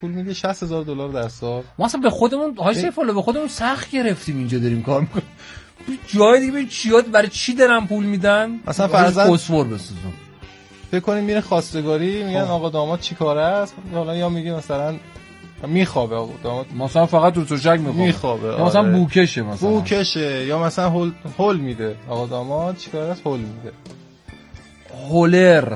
پول میده $60,000 در سال. ما اصلا به خودمون های سیفالله به خودمون سخت گرفتیم اینجا داریم کار میکنیم. جای دیگه ببین چیات برای چی دارن پول میدن؟ مثلا فرضاً فسفر بسوزون. فکر کنیم میره خواستگاری میگن آقا داماد چیکاره است؟ حالا یا میگه مثلا میخوابه آقا داماد مثلا فقط رو تشک میخوابه یا مثلا بوکشه مثلا بوکشه یا مثلا هول میده آقا داماد چیکاره است؟ هول میده. هولر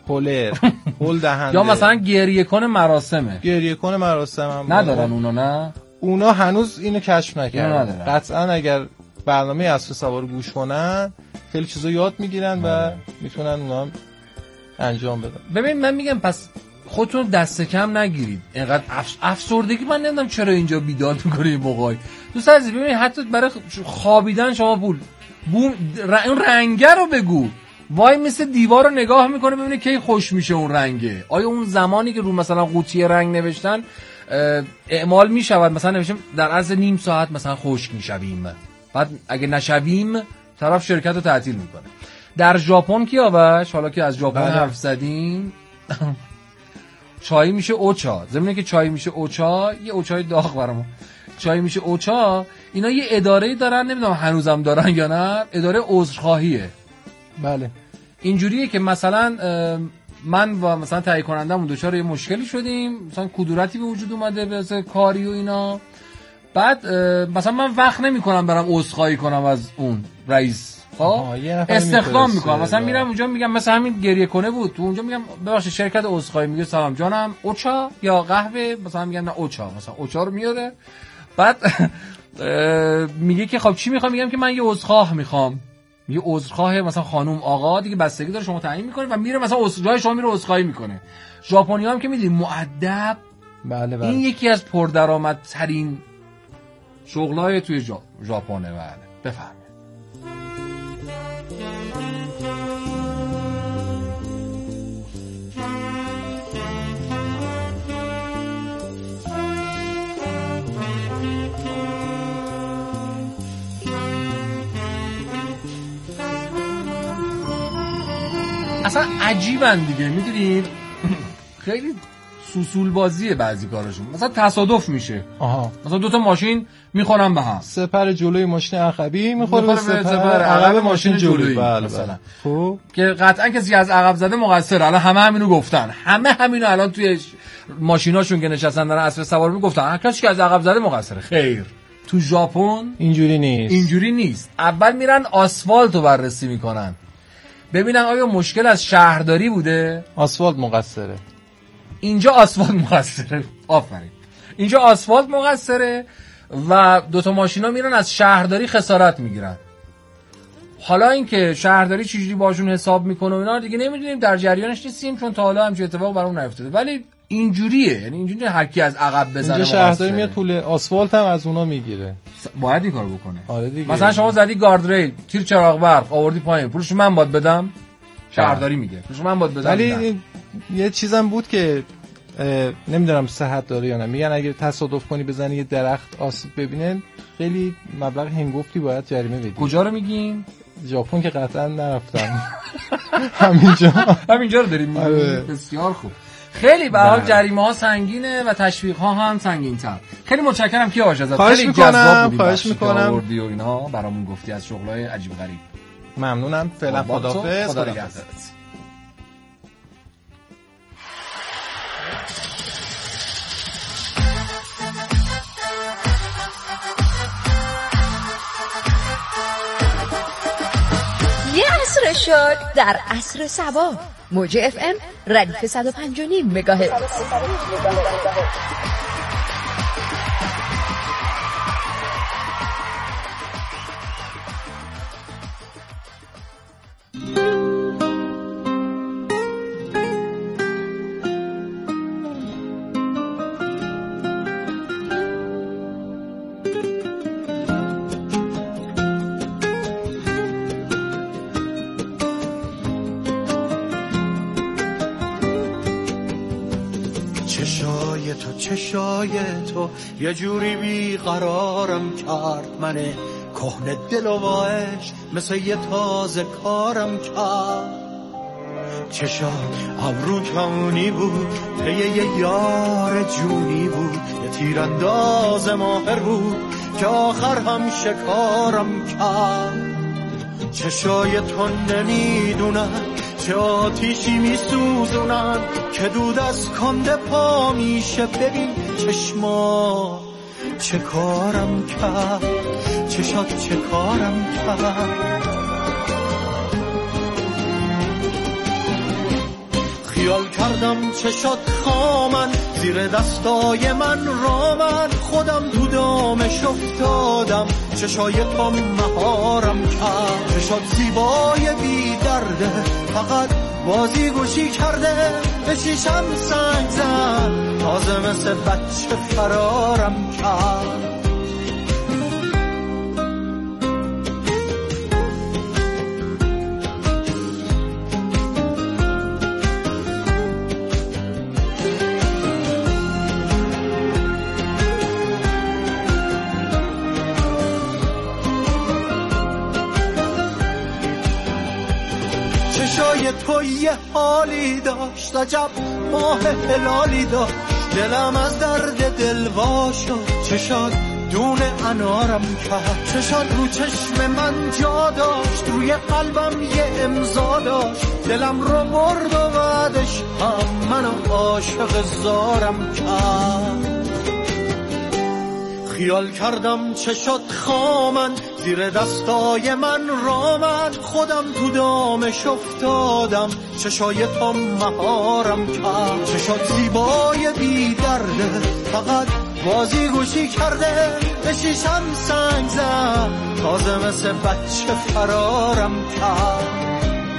هول دهنده. یا مثلا گریه کن مراسمه. گریه کن مراسم هم ندارن اونا. نه اونا هنوز اینو کشف نکردن. قطعا اگر برنامه اسب سوار گوش کنن خیلی چیزا یاد میگیرن و میتونن اونا انجام بدن. ببین من میگم پس خودتون دست کم نگیرید. اینقدر افسردگی من نمیدونم چرا اینجا بیدار میکنه این موقعی. دوست عزیز ببین حتی برای خوابیدن شما اون رنگه رو بگو. وای مثل دیوار رو نگاه میکنه ببینه کی خوش میشه اون رنگه. آیا اون زمانی که رو مثلا قوطی رنگ نوشتن اعمال میشود مثلا نوشتم در عرض نیم ساعت مثلا خشک میشویم، بعد اگه نشویم طرف شرکت رو تعطیل میکنه. در ژاپن کیاوش حالا که از ژاپن حرف زدیم چای میشه اوچا. زمینه که چای میشه اوچا یه اوچای داغ برامون چای میشه اوچا. اینا یه اداره‌ای دارن نمیدونم هنوزم دارن یا نه، اداره عذرخواهیه. بله اینجوریه که مثلا من و مثلا تهیه کنندمون دچار یه مشکلی شدیم، مثلا کدورتی به وجود اومده به کاری و اینا، بعد مثلا من وقت نمی‌کنم برام عذرخواهی کنم از اون رئیس، استخدام میکنم مثلا میرم اونجا میگم مثلا همین گریه کنه بود تو اونجا میگم ببخشید شرکت عذرخواهی، میگه سلام جانم اوچا یا قهوه، مثلا میگم نه اوچا، مثلا اوچا رو میاره، بعد میگه که خب چی میخوام، میگم که من یه عذرخواه میخوام، یه عذرخواه مثلا خانم آقا دیگه بستگی داره شما تعیین میکنه و میره مثلا جای شما میره عذرخواهی میکنه. ژاپنی‌ها هم که میدونید مؤدب، بله این یکی از پردرآمدترین شغلای توی ژاپنه. بله بفرمایید. اصلا عجیبن دیگه میدونید خیلی سوسول بازیه بعضی کارشون، مثلا تصادف میشه، مثلا دوتا ماشین میخورن به هم، سپر جلوی ماشین عقبی میخوره به سپر عقب ماشین جلویی مثلا، خب که قطعا کسی از عقب زده مقصره. الان همه همینو گفتن، همینو الان توی ماشیناشون که نشستن دارن اسب سوار میگفتن هر کسی که از عقب زده مقصره. خیر، تو ژاپن اینجوری نیست. اول میرن آسفالتو بررسی میکنن ببینن آیا مشکل از شهرداری بوده، آسفالت مقصره. اینجا آسفالت مقصره، آفرین، اینجا آسفالت مقصره و دوتا ماشینا میرن از شهرداری خسارت میگیرن. حالا اینکه شهرداری چجوری باشون حساب میکنه و اینا دیگه نمیدونیم، در جریانش نیستیم چون تا حالا همچین اتفاق برامون نیفتاده، ولی اینجوریه، یعنی اینجوری هر کی از عقب بزنه اینجا شهرداری میاد پول آسفالت هم از اونا میگیره، باید این کارو بکنه. آره دیگه. مثلا شما زدی گاردریل، تیر چراغ برق آوردی پایین، پولش من باید بدم؟ شهرداری میگه پولش من باید بدم. ولی یه چیزم بود که نمیدونم صحت داره یا نه، میگن اگه تصادف کنی بزنی یه درخت آسیب ببینه خیلی مبلغ هنگفتی باید جریمه بدی. کجا رو میگین؟ ژاپن که قطعا نرفتم. همینجا رو داریم میگیم. بسیار خوب. خیلی به حال جریمه ها سنگینه و تشویق ها هم سنگین تر. خیلی متشکرم کیاوش ازت، خیلی جذاب بود. خواهش میکنم آوردی و اینا برامون گفتی از شغلای عجیب غریب. ممنونم. فعلا خداحافظ. خدا نگهدارت. یه عصر شد در عصر سبا. موج اف ام ردیف 105.5 مگاهرتز. چشای تو یه جوری بیقرارم کرد، من کهنه دل و عشق مثل یه تازه کارم کرد. چشات ابرو کانی بود، پی یه یار جونی بود، یه تیرانداز ماهر بود که آخر هم شکارم کرد. چشای تو نمیدونن چه آتیشی میسوزونن که دود از کنده پا میشه. ببین چشما چه کارم کرد، چشات چه کارم کرد. خیال کردم چشات خامن، زیر دستای من رامن، خودم تو دامش افتادم، چشای تو مهارم کرد. چشات زیبای بی درده، فقط بازی گوشی کرده، به شیشم سنگ زد، تازه مثل بچه فرارم کرد. چشای تو یه حالی داشت، عجب ماه هلالی داشت، دلم از درد دل وا شد. چشات دونه انارم کرد، چشات رو چشم من جا داشت، روی قلبم یه امضا داشت، دلم رو برد و بعدش هم منو عاشق زارم کرد. خیال کردم چشات خامن، زیر دستای من رامن، خودم تو دامش افتادم، چشای تو مهارم کرد. چشات زیبای بی درده، فقط بازی گوشی کرده، به شیشم سنگ زد، تازه مثل بچه فرارم کرد.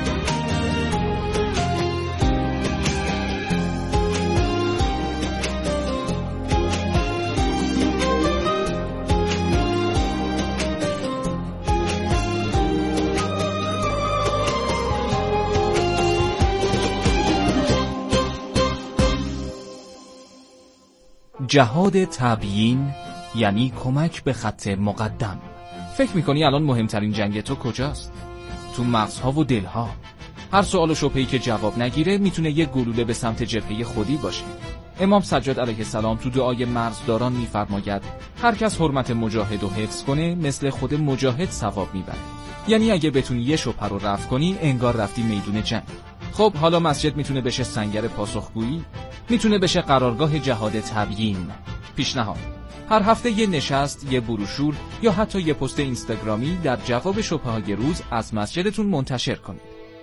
جهاد تبیین یعنی کمک به خط مقدم. فکر میکنی الان مهمترین جنگ تو کجاست؟ تو مغزها و دلها. هر سوال و شبهه‌ای که جواب نگیره میتونه یک گلوله به سمت جبهه خودی باشه. امام سجاد علیه السلام تو دعای مرزداران میفرماید هر کس حرمت مجاهد رو حفظ کنه مثل خود مجاهد ثواب میبره. یعنی اگه بتونی یه شبهه رو رفع کنی انگار رفتی میدون جنگ. خب حالا مسجد میتونه بشه سنگر پاسخگویی، میتونه بشه قرارگاه جهاد تبیین. پیشنهاد: هر هفته یه نشست، یه بروشور یا حتی یه پست اینستاگرامی در جواب شبهه‌های روز از مسجدتون منتشر کنید.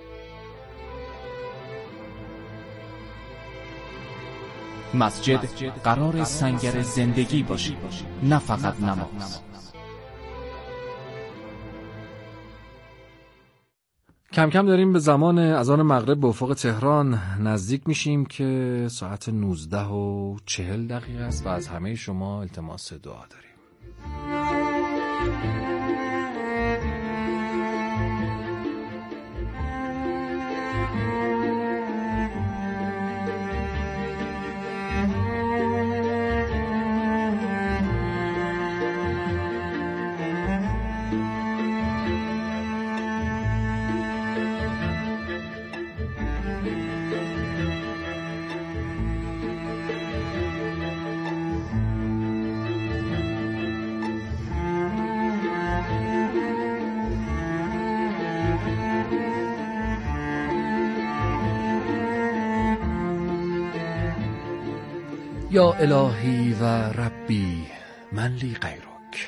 مسجد قرار سنگر زندگی باشه، نه فقط نماز. کم کم داریم به زمان اذان مغرب به افق تهران نزدیک میشیم که ساعت 19:40 است و از همه شما التماس دعا داریم. یا الهی و ربی من لی غیرک.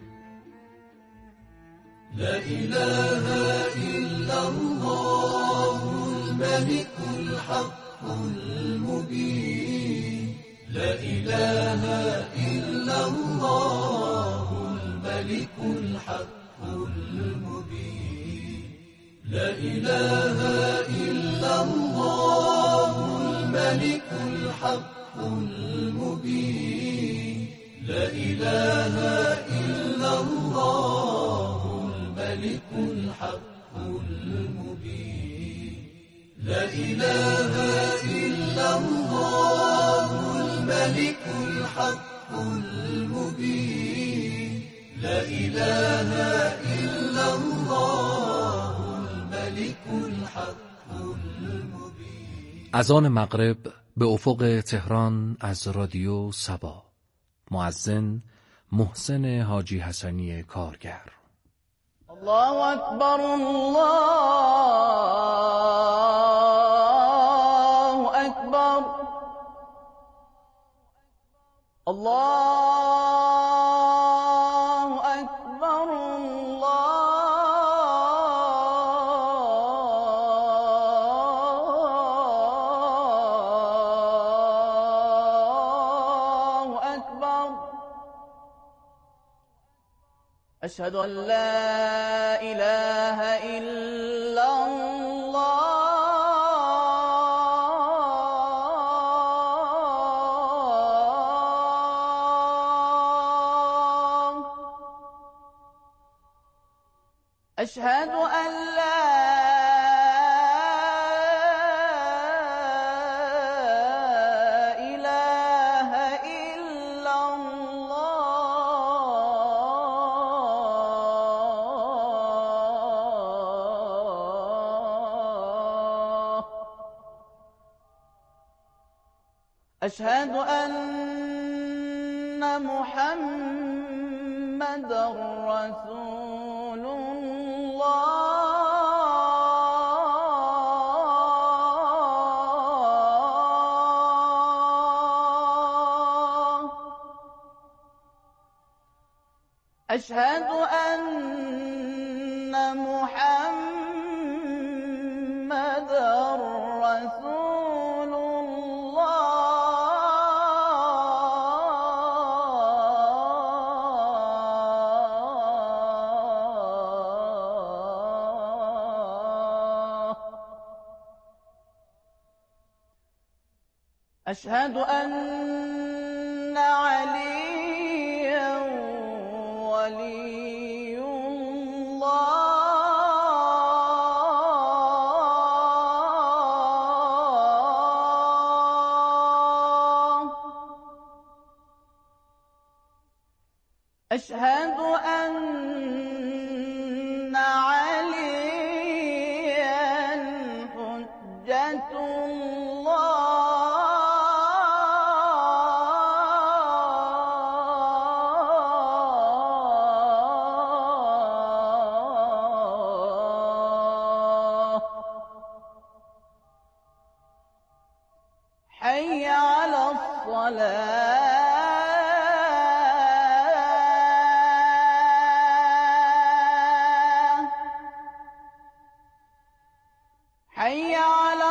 لا اله الا الله الملك الحق المبين. لا اله الا الله الملك الحق المبين. لا اله الا الله الملك الحق المبين. لا إله إلا الله الملك الحق المبين. لا إله إلا الله الملك الحق المبين. لا إله إلا الله الملك الحق اذان مغرب به افق تهران از رادیو صبا. مؤذن محسن حاجی حسنی کارگر. الله اکبر، الله اکبر، الله اکبر، الله اکبر. اشهد ان لا اله الا الله. اشهد ان لا اله الا الله. اشهد ان محمد رسول الله. أشهد أن محمد رسول الله. أشهد أن عليا ولي الله. أشهد أن عليا حجة الله. حي على الصلاة. حي على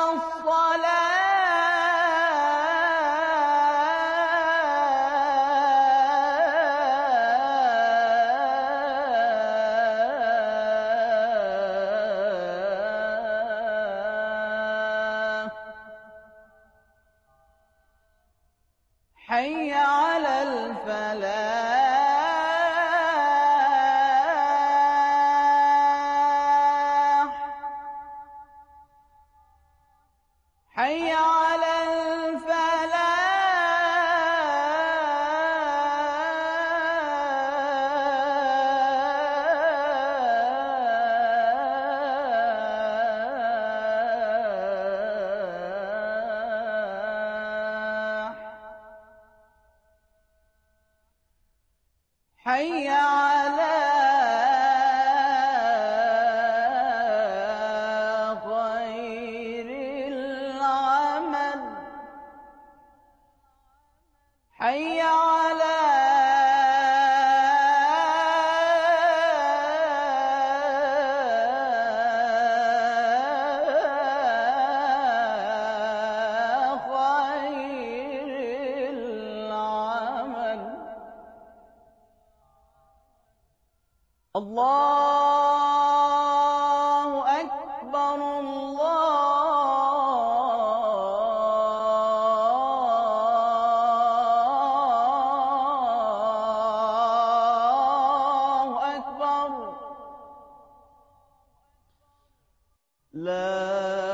الصلاة. حي على الفلاح. حي على الفلاح. حي على خير العمل. حي على خير العمل. الله أكبر، الله أكبر. لا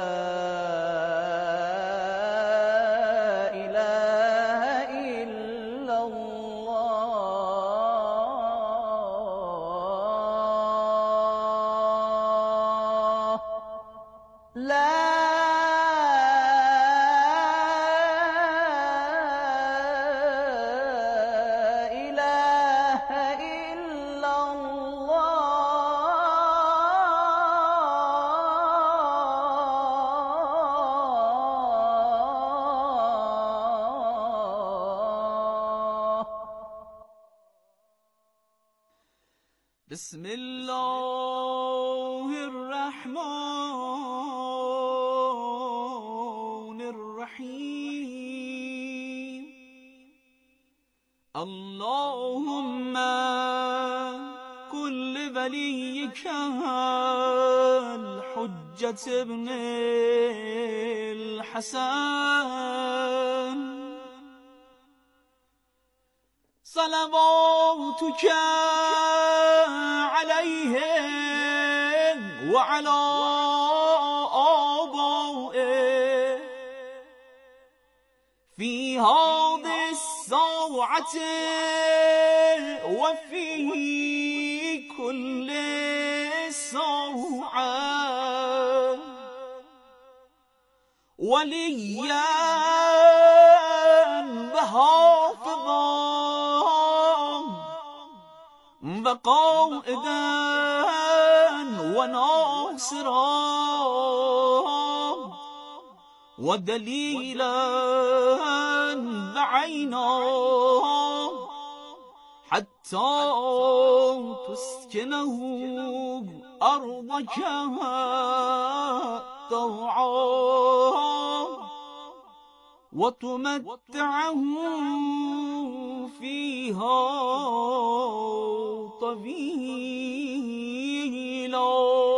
إله إلا الله. بسم الله الرحمن الرحیم اللهم كل وليك الحجة ابن الحسن صلواتك عليه وعلى آبائه في هذه الساعة وفي كل ساعة وليا وحافظا وقائدا وناصرا ودليلا وعينا حتى تسكنه أرضك طوعا وتمتعه فيها طويلا.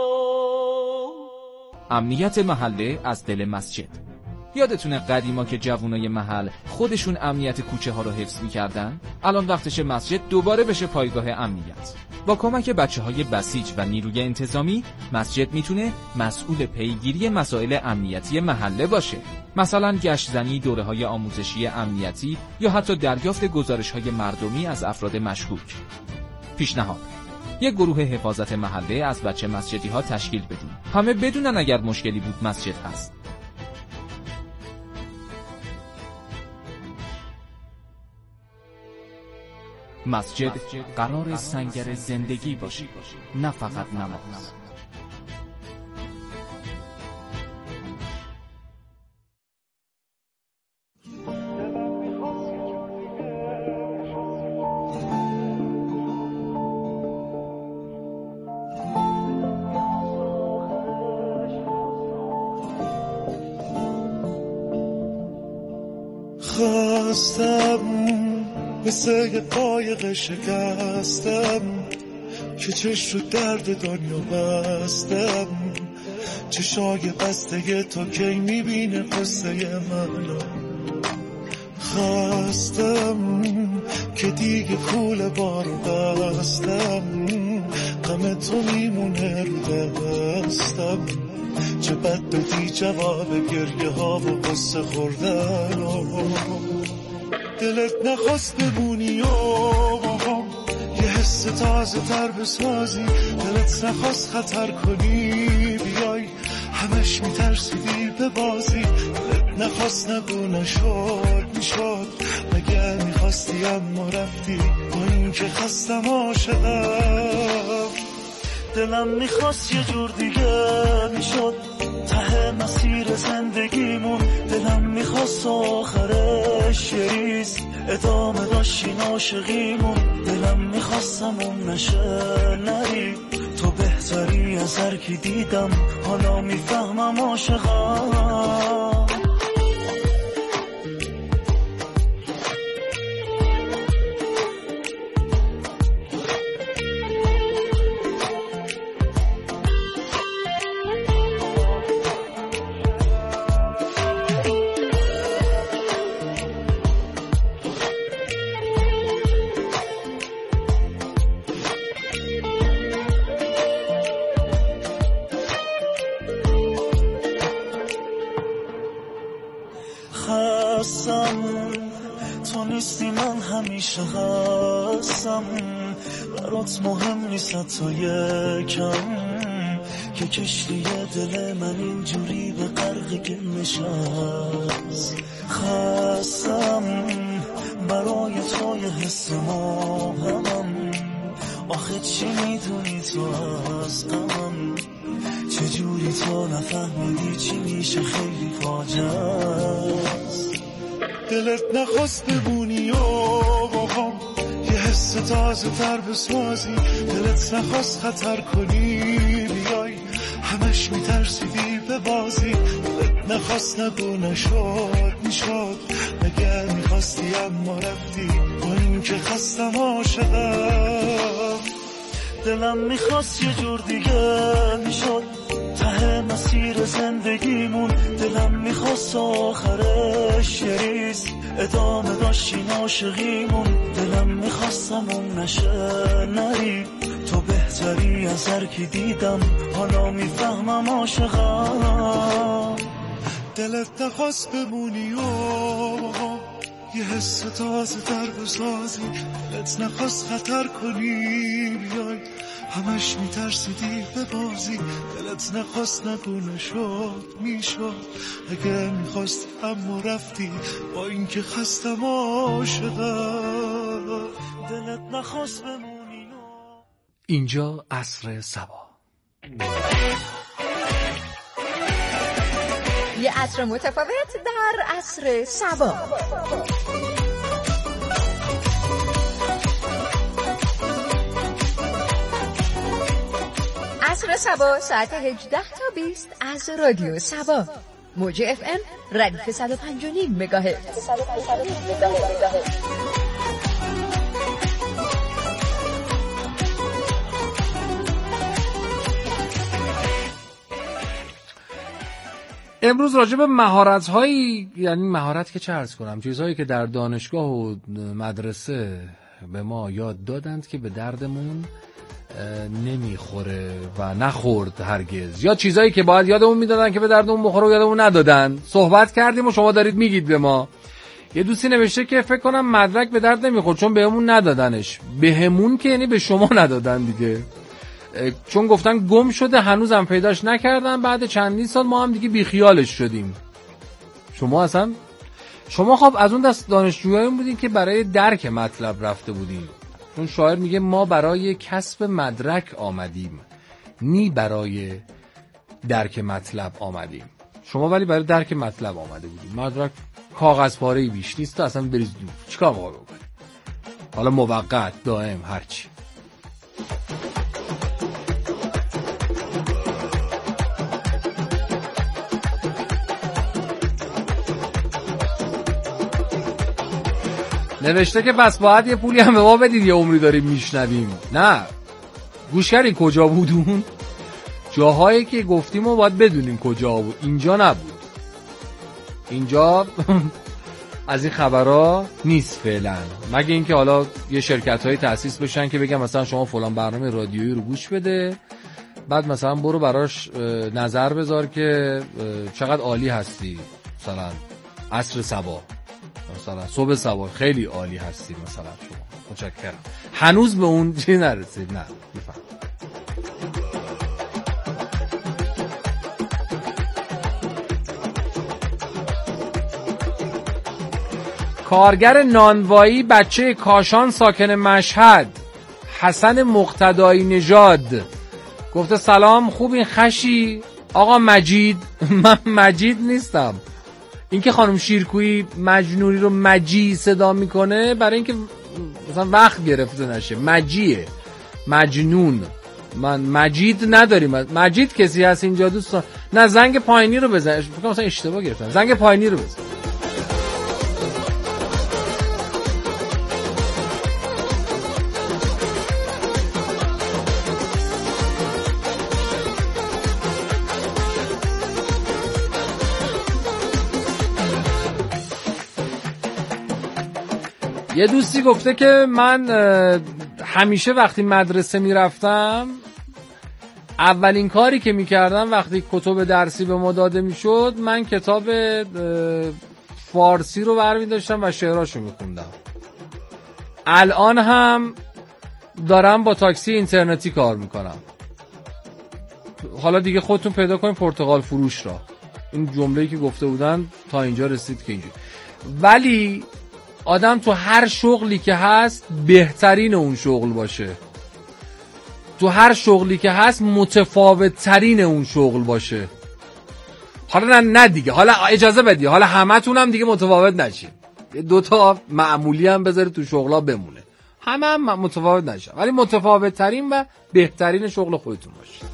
امنیت محله از دل مسجد. یادتونه قدیما که جوانای محل خودشون امنیت کوچه ها رو حفظ می‌کردن؟ الان وقتشه مسجد دوباره بشه پایگاه امنیت. با کمک بچه‌های بسیج و نیروی انتظامی، مسجد میتونه مسئول پیگیری مسائل امنیتی محله باشه. مثلا گشت‌زنی، دوره‌های آموزشی امنیتی یا حتی دریافت گزارش‌های مردمی از افراد مشکوک. پیشنهاد: یک گروه حفاظت محله از بچه مسجدی‌ها تشکیل بدیم. همه بدونن اگر مشکلی بود مسجد هست. مسجد قرار سنگر زندگی باشه، نه فقط نماز. خواستم مثل یه قایق شکستم که چش رو درد دنیا بستم، چشای بسته تو کی میبینه قصه منو. خواستم که دیگه کول بار بستم، غم تو میمونه رو دستم، چه بد بدی جواب گریه ها و قصه خوردن. دلت نخواست بمونی و یه حس تازه تر بسازی، دلت نخواست خطر کنی بیای، همش میترسیدی به بازی، دلت نخواست نگو نشد میشد، مگه میخواستی اما رفتی، با این که خستم عاشقم. دلم میخواست یه جور دیگه میشد ته مسیر زندگیمون، دلم میخواست آخرش یه ریز ادامه داشتین عاشقیمون، دلم میخواستم اون نشه نری، تو بهتری از هر کی دیدم، حالا میفهمم عاشقم. تو نیستی من همیشه هستم، برات مهم نیست تا یکم، که کشتی دل من اینجوری به غرق نشست. خستم برای تو یه حس ماهمم، آخه چی میدونی تو از غمم، چجوری تو نفهمیدی چی میشه خیلی فاجعه است. دلت نخواست بمونی و یه حس تازه تر بسازی، دلت نخواست خطر کنی بیای، همش میترسیدی به بازی، دلت نخواست نگو نشد میشد، اگر میخواستی اما رفتی، با این که خستم عاشقم. دلم میخواست یه جور دیگه میشد ته مسیر زندگیمون، دلم میخواست آخرش یه ریز ادامه داشتین عاشقیمون، دلم میخواستم اون نشه نری، تو بهتری از هر کی دیدم، حالا میفهمم عاشقم. دلت نخواست بمونی و یه حس تازه تر بسازی، دلت نخواست خطر کنی بیای، همش میترسیدی به بازی، دلت نخواست نگو نشد میشد، اگه میخواست اما رفتی، با این که خستم عاشقم. دلت نخواست بمونی. اینجا عصر صبا، یه عصر متفاوت در عصر صبا. عصر صبا ساعت 18 تا 20 از رادیو صبا، موج FM ردیف 105.5 مگاهرتز. امروز راجع به مهارت‌هایی، یعنی مهارت که چه عرض کنم، چیزهایی که در دانشگاه و مدرسه به ما یاد دادند که به دردمون نمیخوره و نخورد هرگز، یا چیزایی که باید یادمون میدادن که به دردمون بخوره و یادمون ندادن. صحبت کردیم و شما دارید میگید به ما. یه دوستی نوشته که فکر کنم مدرک به درد نمیخورد چون بهمون ندادنش. بهمون که یعنی به شما ندادن دیگه، چون گفتن گم شده هنوزم پیداش نکردن، بعد چندین سال ما هم دیگه بیخیالش شدیم. شما خب از اون دست دانشجویایی بودین که برای درک مطلب رفته بودین، چون شاعر میگه ما برای کسب مدرک آمدیم، نی برای درک مطلب آمدیم. شما ولی برای درک مطلب آمده بودین. مدرک کاغذ پاره‌ای بیش نیست، اصلا بریز دور، چیکار باید بکنی؟ حالا موقت، دائم، هرچی. نوشته که پس باید یه پولی هم به ما بدید، یه عمری داریم میشنویم. نه، گوش کردین کجا بود اون؟ جاهایی که گفتیم و باید بدونیم کجا بود. اینجا نبود. اینجا از این خبرها نیست فعلا، مگه اینکه حالا یه شرکت‌های تأسیس بشن که بگم مثلا شما فلان برنامه رادیویی رو گوش بده، بعد مثلا برو براش نظر بذار که چقدر عالی هستی، مثلا عصر صبا، مثلا صبح صبح خیلی عالی هستی، مثلا شما متشکرم. هنوز به اون چی نرسید. نه میفهم. کارگر نانوایی بچه کاشان ساکن مشهد، حسن مقتدایی نژاد، گفته سلام، خوب این خشی آقا مجید؟ من مجید نیستم. اینکه خانم شیرکویی مجنونی رو مجی صدا میکنه برای اینکه مثلا وقت گرفته نشه. مجیه، مجنون. من مجید نداریم. مجید کسی هست اینجا دوستان؟ نه، زنگ پایینی رو بزن. فکر مثلا اشتباه گرفتم. زنگ پایینی رو بزن. یه دوستی گفته که من همیشه وقتی مدرسه میرفتم اولین کاری که میکردم وقتی کتب درسی به ما داده میشد، من کتاب فارسی رو برمی‌داشتم و شعراشو میخوندم. الان هم دارم با تاکسی اینترنتی کار میکنم. حالا دیگه خودتون پیدا کنید پرتغال فروش را. این جمله‌ای که گفته بودن تا اینجا رسید که اینجوری. ولی آدم تو هر شغلی که هست بهترین اون شغل باشه، تو هر شغلی که هست متفاوت ترین اون شغل باشه. حالا نه دیگه، حالا اجازه بدی، حالا همه تونم دیگه متفاوت نشین، 2 تا معمولی هم بذاری تو شغلا بمونه، هم متفاوت نشه، ولی متفاوت ترین و بهترین شغل خودتون باشه.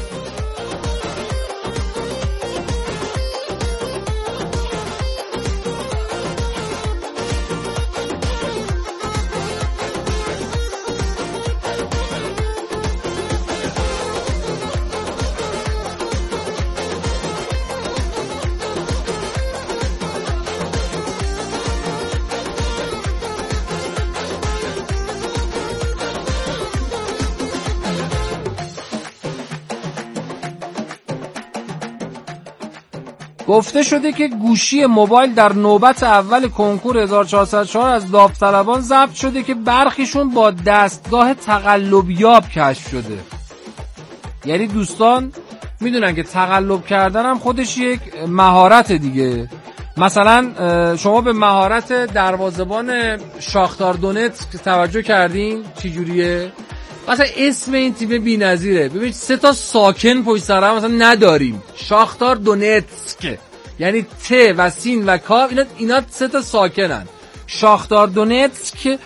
گفته شده که گوشی موبایل در نوبت اول کنکور 1404 از داوطلبان ضبط شده که برخیشون با دستگاه تقلبیاب کشف شده. یعنی دوستان میدونن که تقلب کردن هم خودش یک مهارت دیگه. مثلا شما به مهارت دروازه‌بان شاختار دونتسک توجه کردین چی جوریه؟ مثلا اسم این تیم بی‌نظیره. ببین 3 تا ساکن پشت سر هم مثلا نداریم. شاختار دونتسک یعنی ت و سین و کاف اینا 3 تا ساکنن. شاختار دونتسک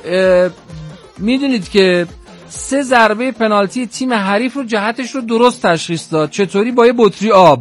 میدونید که 3 ضربه پنالتی تیم حریف رو جهتش رو درست تشخیص داد. چطوری؟ با یه بطری آب.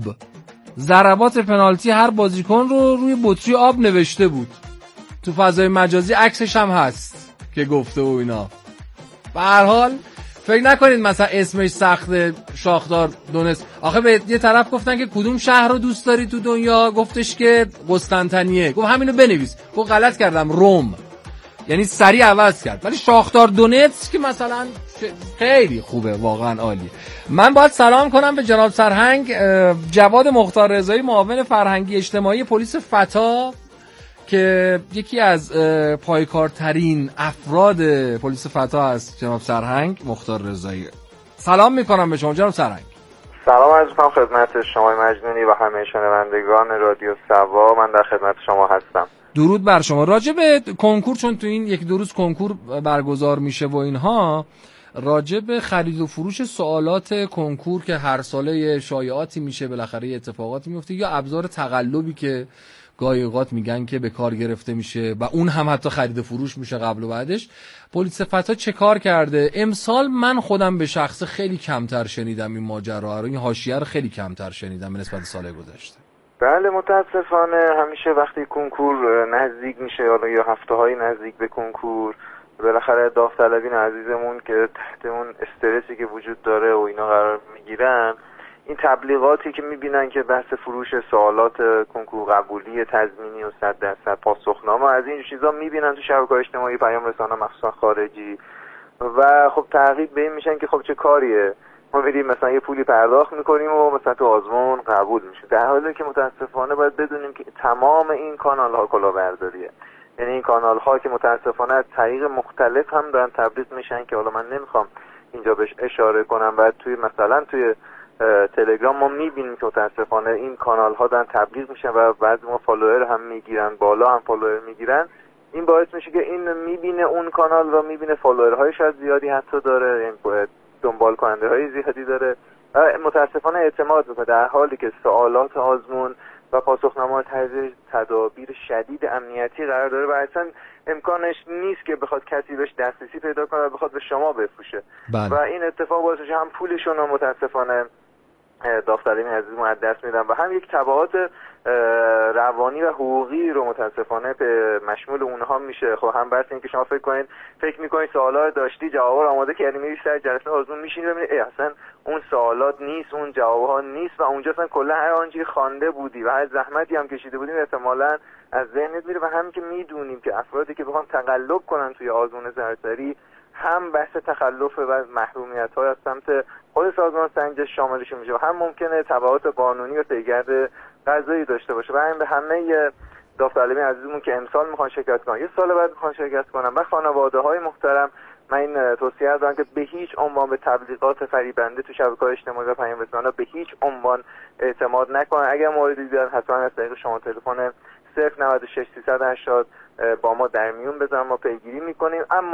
ضربات پنالتی هر بازیکن رو روی بطری آب نوشته بود. تو فضای مجازی عکسش هم هست که گفته و اینا. به هر حال فکر نکنید مثلا اسمش سخته شاختار دونتسک. آخه به یه طرف گفتن که کدوم شهر رو دوست داری تو دنیا؟ گفتش که قسطنطنیه. گفت همینو بنویس. گفت غلط کردم، روم. یعنی سریع عوض کرد. ولی شاختار دونتسک مثلا خیلی خوبه، واقعا عالیه. من باید سلام کنم به جناب سرهنگ جواد مختار رضایی، معاون فرهنگی اجتماعی پلیس فتا که یکی از پایکارترین افراد پلیس فتا هست. جناب سرهنگ مختار رضایی، سلام میکنم به شما جناب سرهنگ. سلام عرض می‌کنم خدمت شما مجنونی و همه شنوندگان رادیو سوا. من در خدمت شما هستم. درود بر شما. راجع به کنکور، چون تو این 1-2 روز کنکور برگزار میشه و اینها، راجع به خرید و فروش سوالات کنکور که هر ساله شایعاتی میشه، بالاخره اتفاقاتی میفته، یا ابزار تقلبی که گاهی اوقات میگن که به کار گرفته میشه و اون هم حتی خرید و فروش میشه قبل و بعدش، پلیس فتا چه کار کرده؟ امسال من خودم به شخص خیلی کمتر شنیدم این ماجرا رو، این حاشیه رو خیلی کمتر شنیدم به نسبت سال گذشته. بله متاسفانه همیشه وقتی کنکور نزدیک میشه، حالا یا هفته‌های نزدیک به کنکور، بالاخره داوطلبین عزیزمون که تحت اون استرسی که وجود داره و اینا قرار میگیرن، این تبلیغاتی که میبینن که بحث فروش سوالات کنکور قبولی تضمینی و 100% پاسخنامه از این چیزا میبینن تو شبکه‌های اجتماعی، پیام رسانه مخصوصا خارجی، و خب تعقیب به این میشن که خب چه کاریه، ما میریم مثلا یه پولی پرداخت میکنیم و مثلا تو آزمون قبول میشه، در حالی که متاسفانه باید بدونیم که تمام این کانال ها کلاهبرداریه. یعنی این کانال ها که متاسفانه از طریق مختلف هم دارن تبلیغ میشن که حالا من نمیخوام اینجا بهش اشاره کنم، و توی مثلا توی تلگرام ما میبینیم که متاسفانه این کانال ها دارن تبلیغ میشن و بعضی ما فالوور هم میگیرن، بالا هم فالوور میگیرن. این باعث میشه که این میبینه اون کانال و میبینه فالوورهای شاید زیادی حتی داره، یعنی دنبال کننده های زیادی داره و متاسفانه اعتماد میکنه، در حالی که سوالات آزمون و پاسخنامه تحت تدابیر شدید امنیتی قرار داره و اصلا امکانش نیست که بخواد کسی بهش دسترسی پیدا کنه و بخواد به شما بفروشه. و این اتفاق باعث میشه هم پولشون رو متاسفانه داوطلبین عزیزمون از دست میدن و هم یک تبعات روانی و حقوقی رو متاسفانه به مشمول اونها میشه. خب هم بحث این که شما فکر میکنید سوالا داشتی، جوابا رو آماده کردی، میری سر جلسه آزمون میشینی ببینید اصلا اون سوالات نیست، اون جوابها نیست و اونجا اصلا کلا هر آنچه خوانده بودی و هر زحمتی هم کشیده بودیم احتمالاً از ذهنت میره. و همین که میدونیم که افرادی که بخوان تقلب کنن توی آزمون سراسری هم بحث تخلف و محرومیت‌های از سمت خود سازمان سنجش شاملش میشه و هم ممکنه تبعات قانونی و پیگرد قضایی داشته باشه. و همین به همه داوطلبین عزیزمون که امسال میخوان شرکت کنن، یه سال بعد میخوان شرکت کنن و خانواده‌های محترم، من این توصیه دارم که به هیچ عنوان به تبلیغات فریبنده تو شبکه‌های اجتماعی و پیام رسانه‌ها به هیچ عنوان اعتماد نکنن. اگر موردی دیدن حتما از طریق شما تلفن 096 380 با ما در میون بذارن، ما پیگیری میکنیم. اما